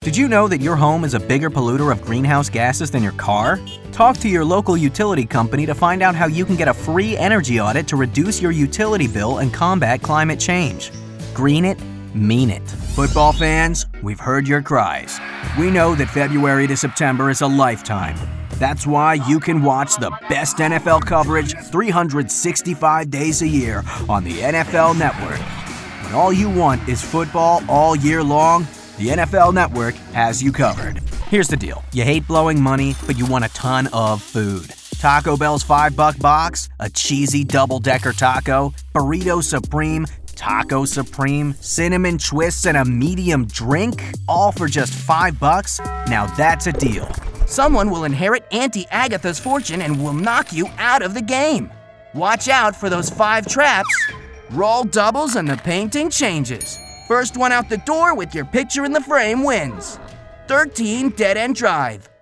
Did you know that your home is a bigger polluter of greenhouse gases than your car? Talk to your local utility company to find out how you can get a free energy audit to reduce your utility bill and combat climate change. Green it, mean it. Football fans, we've heard your cries. We know that February to September is a lifetime. That's why you can watch the best NFL coverage 365 days a year on the NFL Network. When all you want is football all year long, the NFL Network has you covered. Here's the deal. You hate blowing money, but you want a ton of food. Taco Bell's $5 box, a cheesy double-decker taco, Burrito Supreme, Taco Supreme, cinnamon twists, and a medium drink, all for just $5? Now that's a deal. Someone will inherit Auntie Agatha's fortune and will knock you out of the game. Watch out for those 5 traps. Roll doubles and the painting changes. First one out the door with your picture in the frame wins. 13 Dead End Drive.